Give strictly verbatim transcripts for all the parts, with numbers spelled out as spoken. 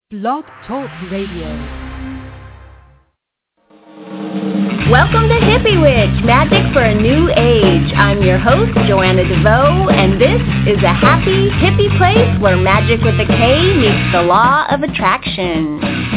Blog Talk Radio. Welcome to Hippie Witch, Magic for a New Age. I'm your host, Joanna DeVoe, and this is a happy, hippie place where magic with a K meets the law of attraction.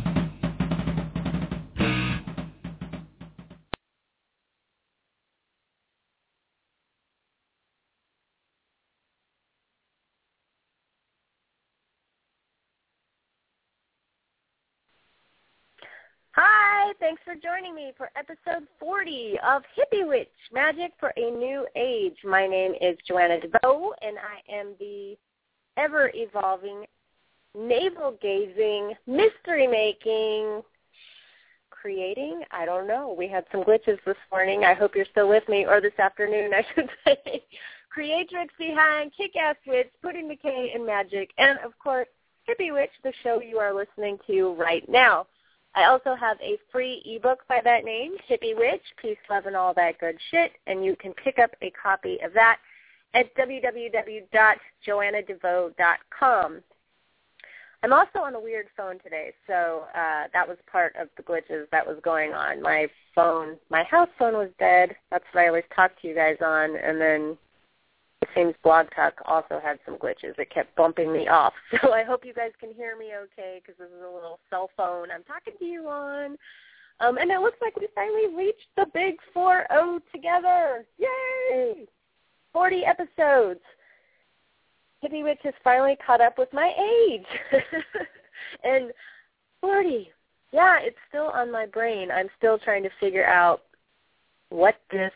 Hi, thanks for joining me for episode forty of Hippie Witch, Magic for a New Age. My name is Joanna DeVoe, and I am the ever-evolving, navel-gazing, mystery-making, creating, I don't know. We had some glitches this morning. I hope you're still with me, or this afternoon, I should say. Creatrix behind Kick-Ass Witch, putting the K in magic, and, of course, Hippie Witch, the show you are listening to right now. I also have a free ebook by that name, Hippie Witch, Peace, Love, and All That Good Shit, and you can pick up a copy of that at w w w dot joanna devoe dot com. I'm also on a weird phone today, so uh, that was part of the glitches that was going on. My phone, my house phone was dead. That's what I always talk to you guys on, and then it seems Blog Talk also had some glitches. It kept bumping me off. So I hope you guys can hear me okay because this is a little cell phone I'm talking to you on. Um, and it looks like we finally reached the big four oh together. Yay! forty episodes. Hippie Witch has finally caught up with my age. And forty. Yeah, it's still on my brain. I'm still trying to figure out what this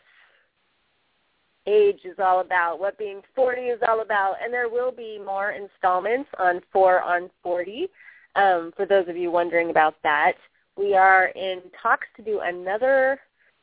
age is all about, what being forty is all about, and there will be more installments on four on forty. Um, for those of you wondering about that, we are in talks to do another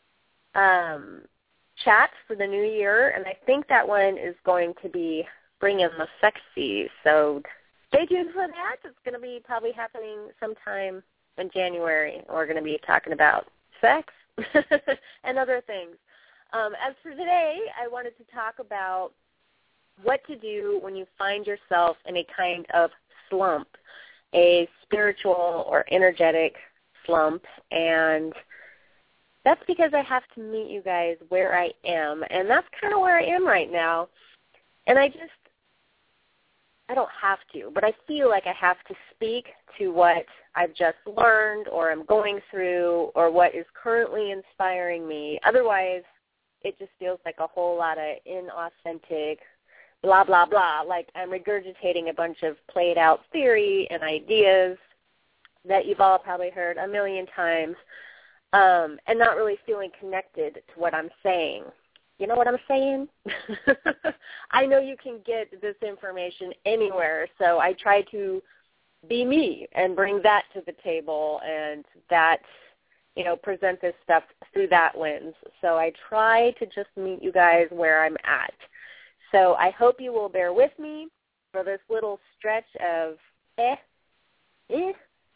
um, chat for the new year, and I think that one is going to be bringing the sexy, so stay tuned for that. It's going to be probably happening sometime in January. We're going to be talking about sex and other things. Um, as for today, I wanted to talk about what to do when you find yourself in a kind of slump, a spiritual or energetic slump, and that's because I have to meet you guys where I am, and that's kind of where I am right now, and I just, I don't have to, but I feel like I have to speak to what I've just learned or I'm going through or what is currently inspiring me. Otherwise, it just feels like a whole lot of inauthentic, blah, blah, blah, like I'm regurgitating a bunch of played-out theory and ideas that you've all probably heard a million times, um, and not really feeling connected to what I'm saying. You know what I'm saying? I know you can get this information anywhere, so I try to be me and bring that to the table, and that, you know, present this stuff through that lens. So I try to just meet you guys where I'm at. So I hope you will bear with me for this little stretch of eh, eh.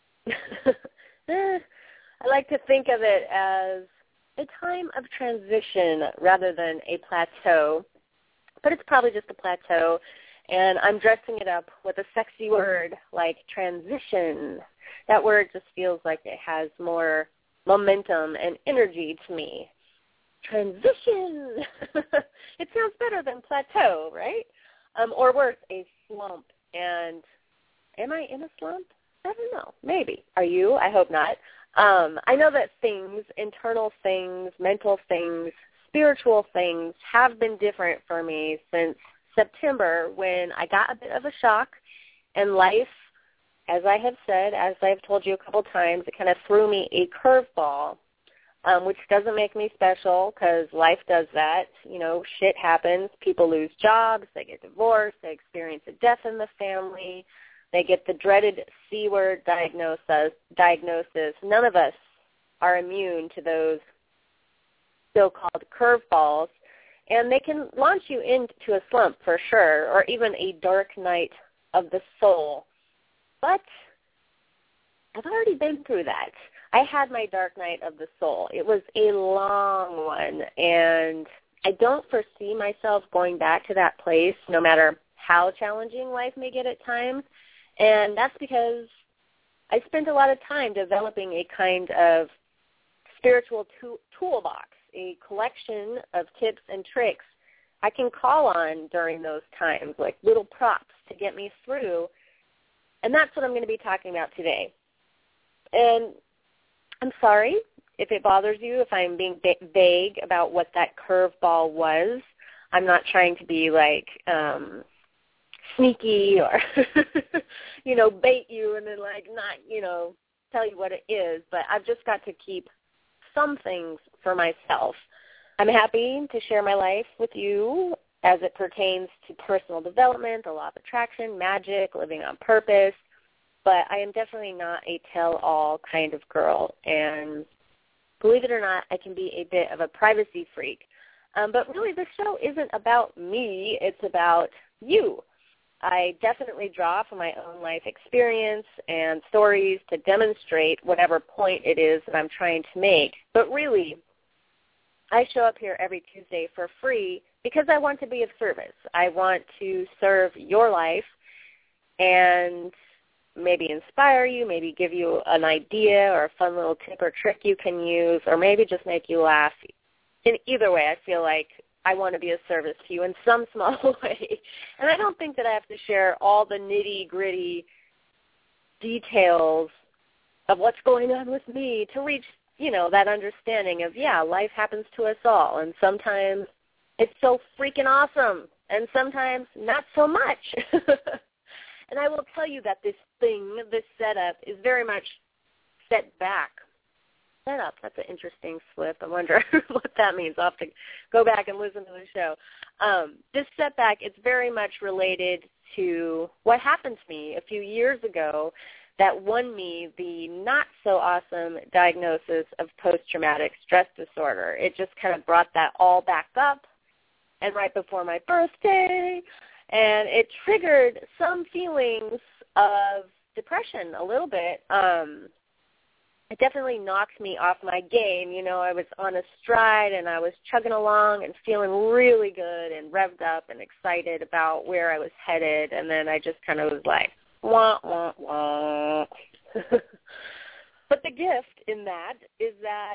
eh. I like to think of it as a time of transition rather than a plateau, but it's probably just a plateau, and I'm dressing it up with a sexy word like transition. That word just feels like it has more momentum and energy to me. Transition. It sounds better than plateau, right? Um, or worse, a slump. And am I in a slump? I don't know. Maybe. Are you? I hope not. Um, I know that things, internal things, mental things, spiritual things have been different for me since September when I got a bit of a shock and life, as I have said, as I've told you a couple times, it kind of threw me a curveball, um, which doesn't make me special because life does that. You know, shit happens. People lose jobs. They get divorced. They experience a death in the family. They get the dreaded C-word diagnosis. diagnosis. None of us are immune to those so-called curveballs, and they can launch you into a slump for sure, or even a dark night of the soul. But I've already been through that. I had my dark night of the soul. It was a long one, and I don't foresee myself going back to that place no matter how challenging life may get at times. And that's because I spent a lot of time developing a kind of spiritual to- toolbox, a collection of tips and tricks I can call on during those times, like little props to get me through. And that's what I'm going to be talking about today. And I'm sorry if it bothers you, if I'm being ba- vague about what that curveball was. I'm not trying to be like um, sneaky or, you know, bait you and then like not, you know, tell you what it is. But I've just got to keep some things for myself. I'm happy to share my life with you as it pertains to personal development, the law of attraction, magic, living on purpose. But I am definitely not a tell-all kind of girl. And believe it or not, I can be a bit of a privacy freak. Um, but really, this show isn't about me. It's about you. I definitely draw from my own life experience and stories to demonstrate whatever point it is that I'm trying to make. But really, I show up here every Tuesday for free because I want to be of service. I want to serve your life and maybe inspire you, maybe give you an idea or a fun little tip or trick you can use, or maybe just make you laugh. In either way, I feel like I want to be of service to you in some small way. And I don't think that I have to share all the nitty-gritty details of what's going on with me to reach, you know, that understanding of, yeah, life happens to us all. And sometimes it's so freaking awesome, and sometimes not so much. And I will tell you that this thing, this setup, is very much set back. Setup, that's an interesting slip. I wonder what that means. I'll have to go back and listen to the show. Um, this setback, it's very much related to what happened to me a few years ago that won me the not-so-awesome diagnosis of post-traumatic stress disorder. It just kind of brought that all back up, and right before my birthday, and it triggered some feelings of depression a little bit. Um, it definitely knocked me off my game. You know, I was on a stride, and I was chugging along and feeling really good and revved up and excited about where I was headed, and then I just kind of was like, wah, wah, wah. But the gift in that is that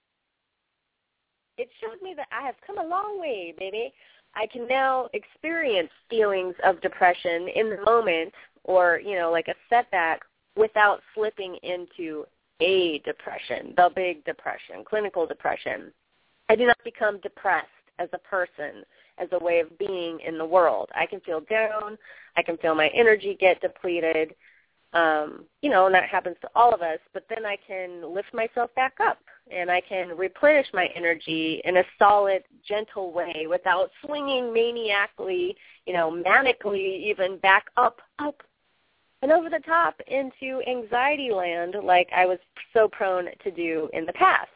it showed me that I have come a long way, baby. I can now experience feelings of depression in the moment or, you know, like a setback without slipping into a depression, the big depression, clinical depression. I do not become depressed as a person, as a way of being in the world. I can feel down. I can feel my energy get depleted, um, you know, and that happens to all of us. But then I can lift myself back up, and I can replenish my energy in a solid, gentle way without swinging maniacally, you know, manically even back up, up, and over the top into anxiety land like I was so prone to do in the past.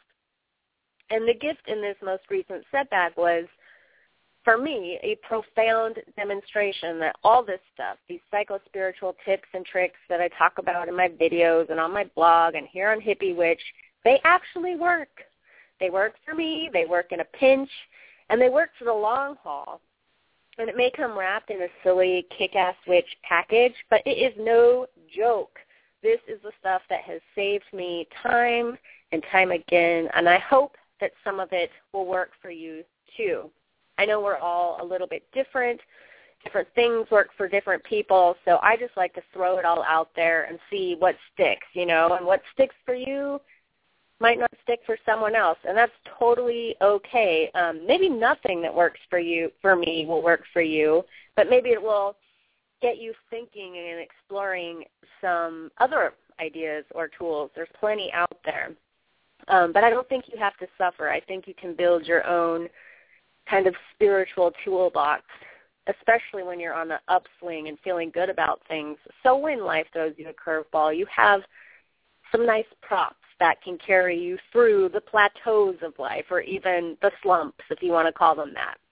And the gift in this most recent setback was, for me, a profound demonstration that all this stuff, these psycho-spiritual tips and tricks that I talk about in my videos and on my blog and here on Hippie Witch, they actually work. They work for me, they work in a pinch, and they work for the long haul. And it may come wrapped in a silly kick-ass witch package, but it is no joke. This is the stuff that has saved me time and time again, and I hope that some of it will work for you too. I know we're all a little bit different. Different things work for different people, so I just like to throw it all out there and see what sticks, you know, and what sticks for you might not stick for someone else, and that's totally okay. Um, maybe nothing that works for you, for me, will work for you, but maybe it will get you thinking and exploring some other ideas or tools. There's plenty out there, um, but I don't think you have to suffer. I think you can build your own kind of spiritual toolbox, especially when you're on the upswing and feeling good about things. So when life throws you a curveball, you have some nice props that can carry you through the plateaus of life, or even the slumps, if you want to call them that.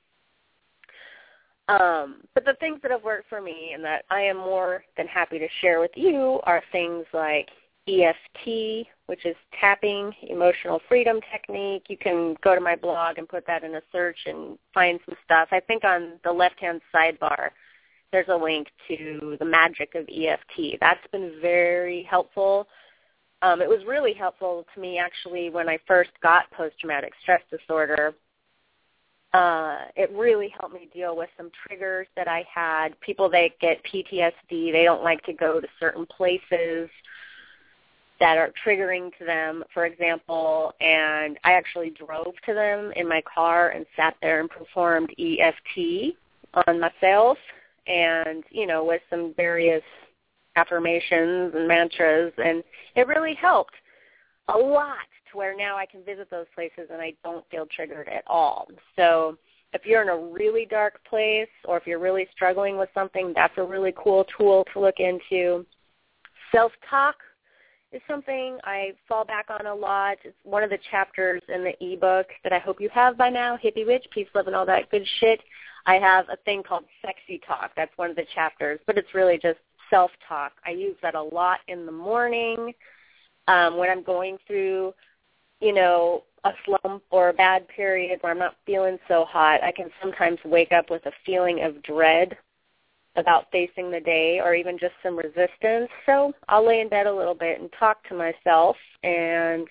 Um, but the things that have worked for me and that I am more than happy to share with you are things like E F T, which is tapping, emotional freedom technique. You can go to my blog and put that in a search and find some stuff. I think on the left-hand sidebar there's a link to the magic of E F T. That's been very helpful. Um, it was really helpful to me, actually, when I first got post-traumatic stress disorder. Uh, it really helped me deal with some triggers that I had. People that get P T S D, they don't like to go to certain places that are triggering to them, for example, and I actually drove to them in my car and sat there and performed E F T on myself and, you know, with some various affirmations and mantras, and it really helped a lot to where now I can visit those places and I don't feel triggered at all. So if you're in a really dark place or if you're really struggling with something, that's a really cool tool to look into. Self-talk is something I fall back on a lot. It's one of the chapters in the ebook that I hope you have by now, Hippie Witch, Peace, Love, and all that good shit. I have a thing called Sexy Talk. That's one of the chapters, but it's really just self-talk. I use that a lot in the morning um, when I'm going through, you know, a slump or a bad period where I'm not feeling so hot. I can sometimes wake up with a feeling of dread about facing the day or even just some resistance. So I'll lay in bed a little bit and talk to myself and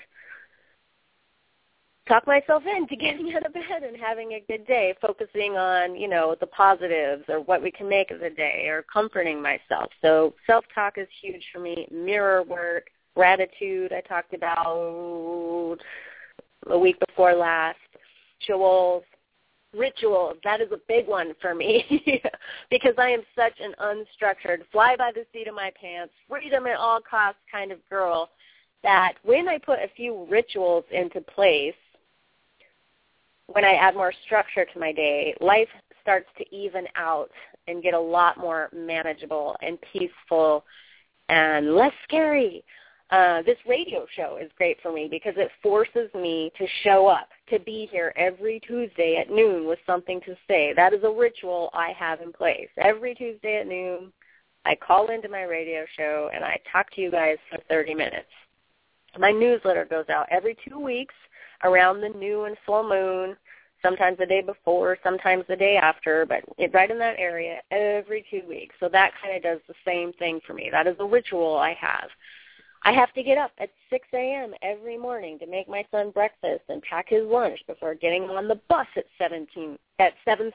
talk myself into getting out of bed and having a good day, focusing on, you know, the positives or what we can make of the day or comforting myself. So self-talk is huge for me. Mirror work, gratitude I talked about a week before last, rituals, rituals, that is a big one for me because I am such an unstructured, fly by the seat of my pants, freedom at all costs kind of girl that when I put a few rituals into place, when I add more structure to my day, life starts to even out and get a lot more manageable and peaceful and less scary. Uh, this radio show is great for me because it forces me to show up, to be here every Tuesday at noon with something to say. That is a ritual I have in place. Every Tuesday at noon, I call into my radio show and I talk to you guys for thirty minutes. My newsletter goes out every two weeks around the new and full moon, sometimes the day before, sometimes the day after, but it, right in that area every two weeks. So that kind of does the same thing for me. That is a ritual I have. I have to get up at six a.m. every morning to make my son breakfast and pack his lunch before getting on the bus at seventeen at seven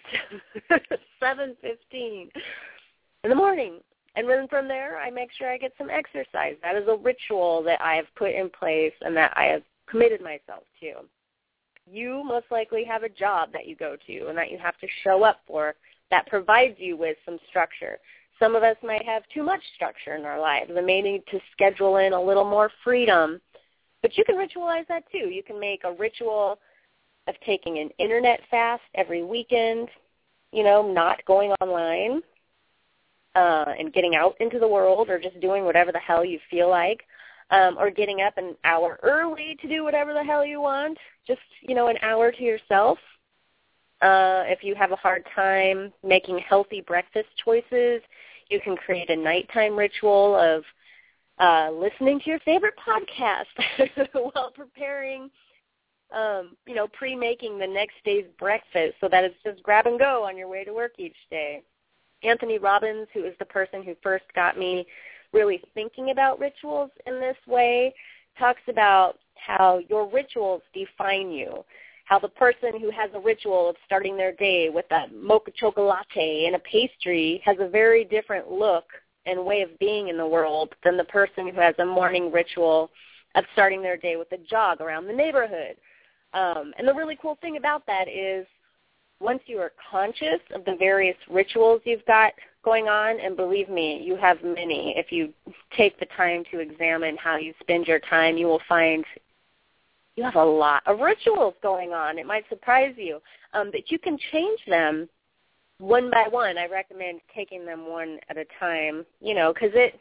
seven fifteen in the morning. And then from there, I make sure I get some exercise. That is a ritual that I have put in place and that I have committed myself to. You most likely have a job that you go to and that you have to show up for that provides you with some structure. Some of us might have too much structure in our lives and may need to schedule in a little more freedom. But you can ritualize that too. You can make a ritual of taking an internet fast every weekend, you know, not going online uh, and getting out into the world or just doing whatever the hell you feel like, um, or getting up an hour early to do whatever the hell you want, just, you know, an hour to yourself. Uh, if you have a hard time making healthy breakfast choices, you can create a nighttime ritual of uh, listening to your favorite podcast while preparing, um, you know, pre-making the next day's breakfast so that it's just grab and go on your way to work each day. Anthony Robbins, who is the person who first got me really thinking about rituals in this way, talks about how your rituals define you. How the person who has a ritual of starting their day with a mocha chocolate and a pastry has a very different look and way of being in the world than the person who has a morning ritual of starting their day with a jog around the neighborhood. Um, and the really cool thing about that is once you are conscious of the various rituals you've got going on, and believe me, you have many. If you take the time to examine how you spend your time, you will find you have a lot of rituals going on. It might surprise you, um, but you can change them one by one. I recommend taking them one at a time, you know, because it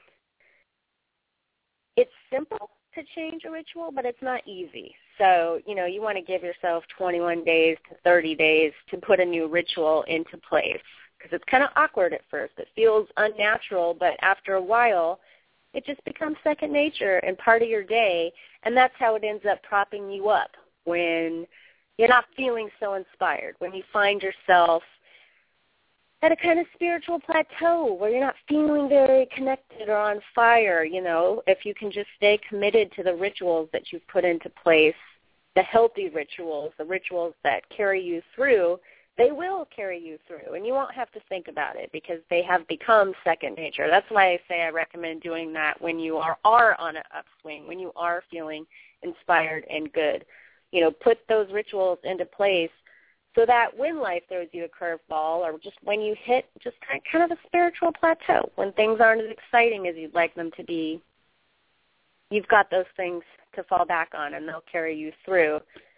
it's simple to change a ritual, but it's not easy. So, you know, you want to give yourself twenty-one days to thirty days to put a new ritual into place because it's kind of awkward at first. It feels unnatural, but after a while, it just becomes second nature and part of your day, and that's how it ends up propping you up when you're not feeling so inspired, when you find yourself at a kind of spiritual plateau where you're not feeling very connected or on fire, you know, if you can just stay committed to the rituals that you've put into place, the healthy rituals, the rituals that carry you through, they will carry you through, and you won't have to think about it because they have become second nature. That's why I say I recommend doing that when you are, are on an upswing, when you are feeling inspired and good. You know, put those rituals into place so that when life throws you a curveball or just when you hit just kind of a spiritual plateau, when things aren't as exciting as you'd like them to be, you've got those things to fall back on and they'll carry you through.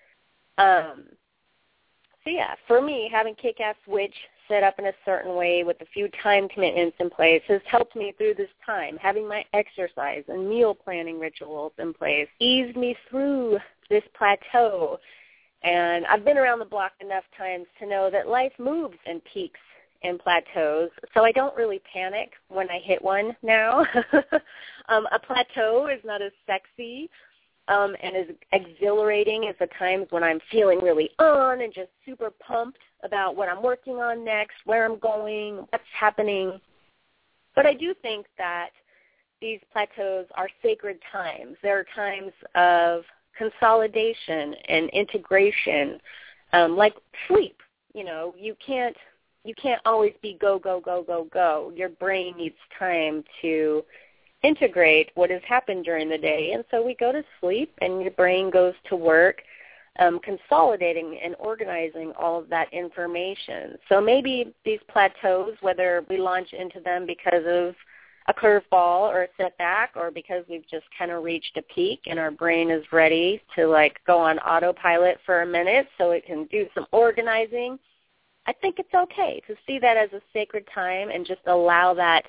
Um, so, yeah, for me, having Kick-Ass Witch set up in a certain way with a few time commitments in place has helped me through this time. Having my exercise and meal planning rituals in place eased me through this plateau. And I've been around the block enough times to know that life moves in peaks and plateaus, so I don't really panic when I hit one now. um, a plateau is not as sexy um, and as exhilarating as the times when I'm feeling really on and just super pumped about what I'm working on next, where I'm going, what's happening. But I do think that these plateaus are sacred times. They're times of consolidation and integration, um, like sleep. You know, you can't you can't always be go, go, go, go, go. Your brain needs time to integrate what has happened during the day. And so we go to sleep and your brain goes to work um, consolidating and organizing all of that information. So maybe these plateaus, whether we launch into them because of a curveball or a setback or because we've just kind of reached a peak and our brain is ready to like go on autopilot for a minute so it can do some organizing, I think it's okay to see that as a sacred time and just allow that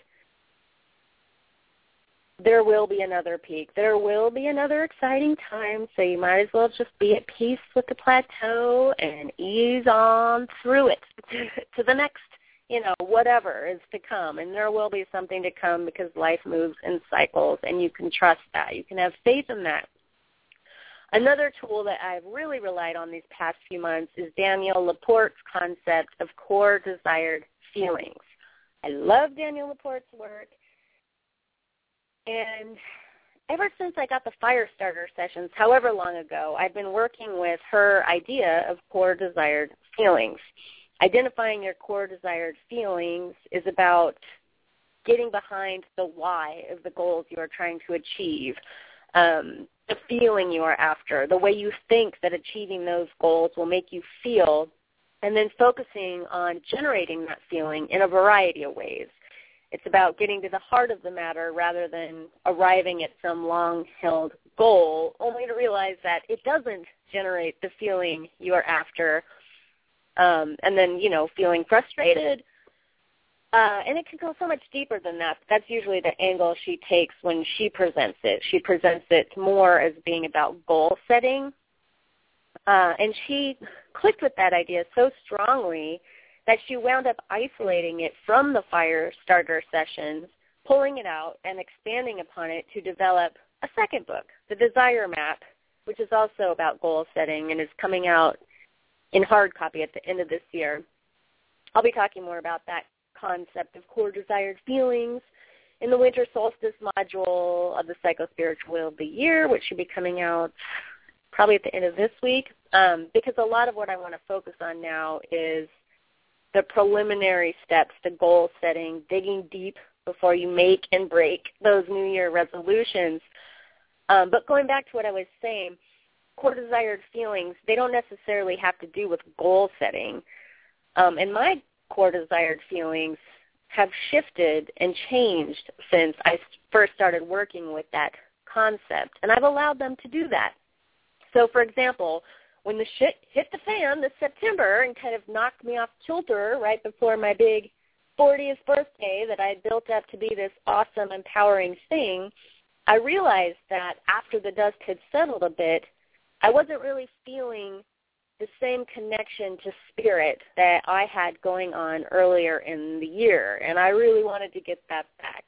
there will be another peak. There will be another exciting time, so you might as well just be at peace with the plateau and ease on through it to the next, you know, whatever is to come. And there will be something to come because life moves in cycles, and you can trust that. You can have faith in that. Another tool that I've really relied on these past few months is Danielle LaPorte's concept of core desired feelings. I love Danielle LaPorte's work. And ever since I got the fire starter sessions, however long ago, I've been working with her idea of core desired feelings. Identifying your core desired feelings is about getting behind the why of the goals you are trying to achieve, um, the feeling you are after, the way you think that achieving those goals will make you feel, and then focusing on generating that feeling in a variety of ways. It's about getting to the heart of the matter rather than arriving at some long-held goal, only to realize that it doesn't generate the feeling you are after, um, and then, you know, feeling frustrated. Uh, and it can go so much deeper than that. That's usually the angle she takes when she presents it. She presents it more as being about goal setting. Uh, and she clicked with that idea so strongly that she wound up isolating it from the fire starter sessions, pulling it out and expanding upon it to develop a second book, The Desire Map, which is also about goal setting and is coming out in hard copy at the end of this year. I'll be talking more about that concept of core desired feelings in the winter solstice module of the Psycho-Spiritual Wheel of the Year, which should be coming out probably at the end of this week, um, because a lot of what I want to focus on now is the preliminary steps to goal setting, digging deep before you make and break those New Year resolutions. Um, but going back to what I was saying, core desired feelings, they don't necessarily have to do with goal setting. Um, and my core desired feelings have shifted and changed since I first started working with that concept, and I've allowed them to do that. So, for example, when the shit hit the fan this September and kind of knocked me off kilter right before my big fortieth birthday that I had built up to be this awesome, empowering thing, I realized that after the dust had settled a bit, I wasn't really feeling the same connection to spirit that I had going on earlier in the year, and I really wanted to get that back.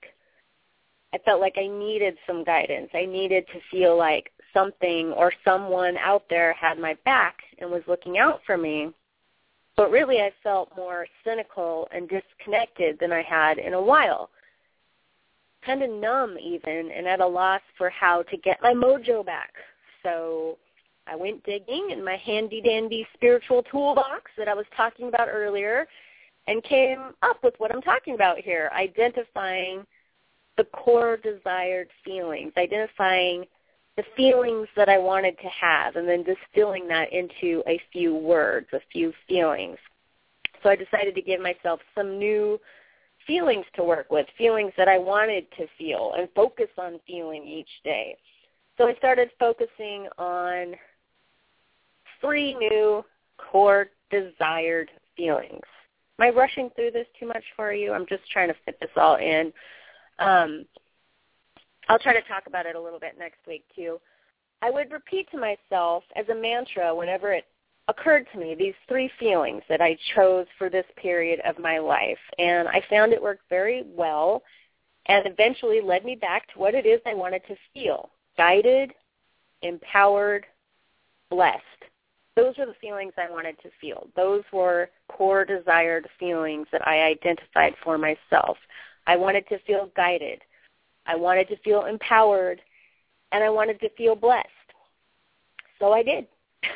I felt like I needed some guidance. I needed to feel like something or someone out there had my back and was looking out for me. But really I felt more cynical and disconnected than I had in a while. Kind of numb even, and at a loss for how to get my mojo back. So I went digging in my handy-dandy spiritual toolbox that I was talking about earlier and came up with what I'm talking about here, identifying the core desired feelings, identifying the feelings that I wanted to have, and then distilling that into a few words, a few feelings. So I decided to give myself some new feelings to work with, feelings that I wanted to feel and focus on feeling each day. So I started focusing on three new core desired feelings. Am I rushing through this too much for you? I'm just trying to fit this all in. Um, I'll try to talk about it a little bit next week too. I would repeat to myself as a mantra whenever it occurred to me, these three feelings that I chose for this period of my life. And I found it worked very well and eventually led me back to what it is I wanted to feel: guided, empowered, blessed. Those are the feelings I wanted to feel. Those were core desired feelings that I identified for myself. I wanted to feel guided. I wanted to feel empowered, and I wanted to feel blessed. So I did.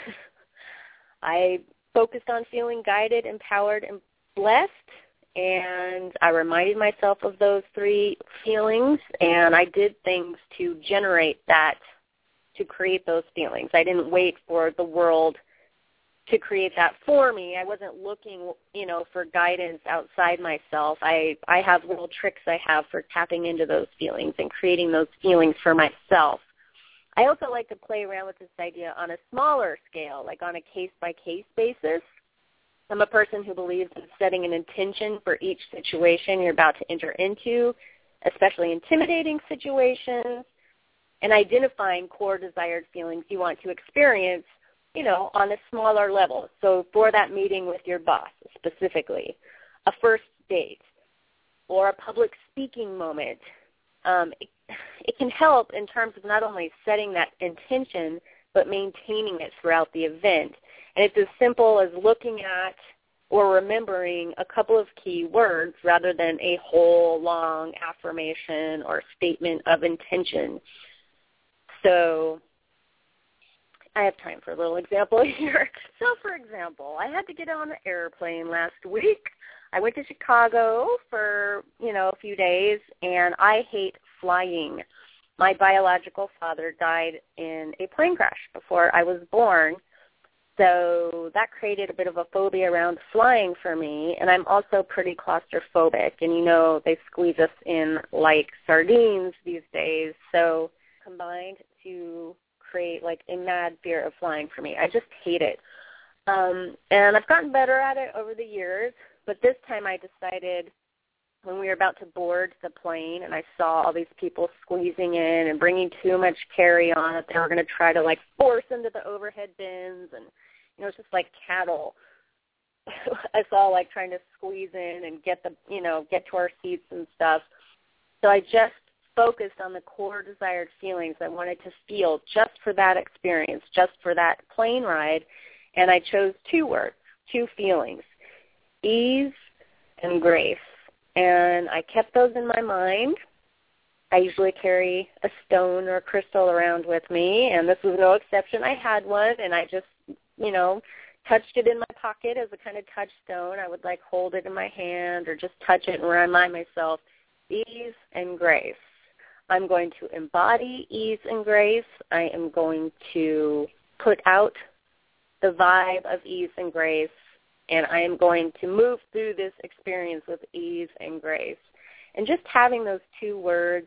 I focused on feeling guided, empowered, and blessed, and I reminded myself of those three feelings, and I did things to generate that, to create those feelings. I didn't wait for the world to create that for me. I wasn't looking, you know, for guidance outside myself. I, I have little tricks I have for tapping into those feelings and creating those feelings for myself. I also like to play around with this idea on a smaller scale, like on a case-by-case basis. I'm a person who believes in setting an intention for each situation you're about to enter into, especially intimidating situations, and identifying core desired feelings you want to experience, you know, on a smaller level. So for that meeting with your boss specifically, a first date, or a public speaking moment, um, it, it can help in terms of not only setting that intention, but maintaining it throughout the event. And it's as simple as looking at or remembering a couple of key words rather than a whole long affirmation or statement of intention. So I have time for a little example here. So, for example, I had to get on an airplane last week. I went to Chicago for, you know, a few days, and I hate flying. My biological father died in a plane crash before I was born, so that created a bit of a phobia around flying for me, and I'm also pretty claustrophobic, and, you know, they squeeze us in like sardines these days, so combined to create like a mad fear of flying for me. I just hate it. Um, and I've gotten better at it over the years, but this time I decided when we were about to board the plane and I saw all these people squeezing in and bringing too much carry-on that they were going to try to like force into the overhead bins, and, you know, it's just like cattle. I saw like trying to squeeze in and get the, you know, get to our seats and stuff. So I just focused on the core desired feelings I wanted to feel just for that experience, just for that plane ride, and I chose two words, two feelings, ease and grace, and I kept those in my mind. I usually carry a stone or a crystal around with me, and this was no exception. I had one, and I just, you know, touched it in my pocket as a kind of touchstone. I would, like, hold it in my hand or just touch it and remind myself, ease and grace. I'm going to embody ease and grace. I am going to put out the vibe of ease and grace, and I am going to move through this experience with ease and grace. And just having those two words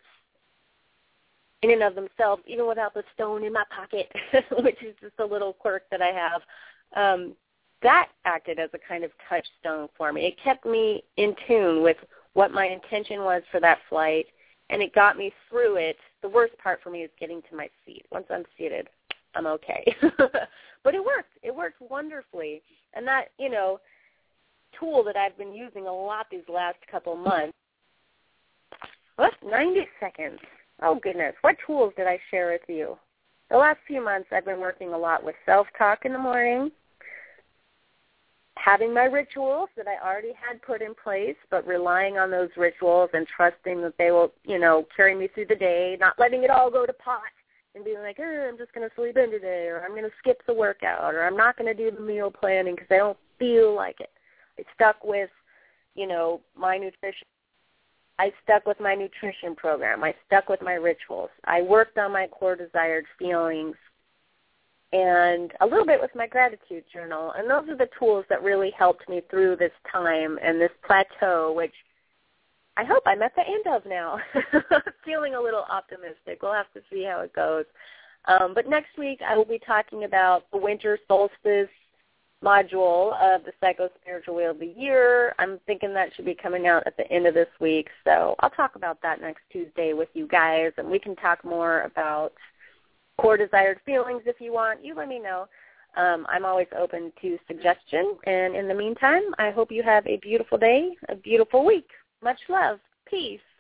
in and of themselves, even without the stone in my pocket, which is just a little quirk that I have, um, that acted as a kind of touchstone for me. It kept me in tune with what my intention was for that flight, and it got me through it. The worst part for me is getting to my seat. Once I'm seated, I'm okay. But it worked. It worked wonderfully. And that, you know, tool that I've been using a lot these last couple months. What? ninety seconds. Oh, goodness. What tools did I share with you? The last few months I've been working a lot with self-talk in the morning. having my rituals that I already had put in place, but relying on those rituals and trusting that they will, you know, carry me through the day, not letting it all go to pot and being like, oh, I'm just going to sleep in today, or I'm going to skip the workout, or I'm not going to do the meal planning because I don't feel like it. I stuck with, you know, my nutrition. I stuck with my nutrition program. I stuck with my rituals. I worked on my core desired feelings and a little bit with my gratitude journal. And those are the tools that really helped me through this time and this plateau, which I hope I'm at the end of now. Feeling a little optimistic. We'll have to see how it goes. Um, but next week I will be talking about the winter solstice module of the Psycho-Spiritual Wheel of the Year. I'm thinking that should be coming out at the end of this week. So I'll talk about that next Tuesday with you guys, and we can talk more about core desired feelings if you want. You let me know. Um, I'm always open to suggestion. And in the meantime, I hope you have a beautiful day, a beautiful week. Much love. Peace.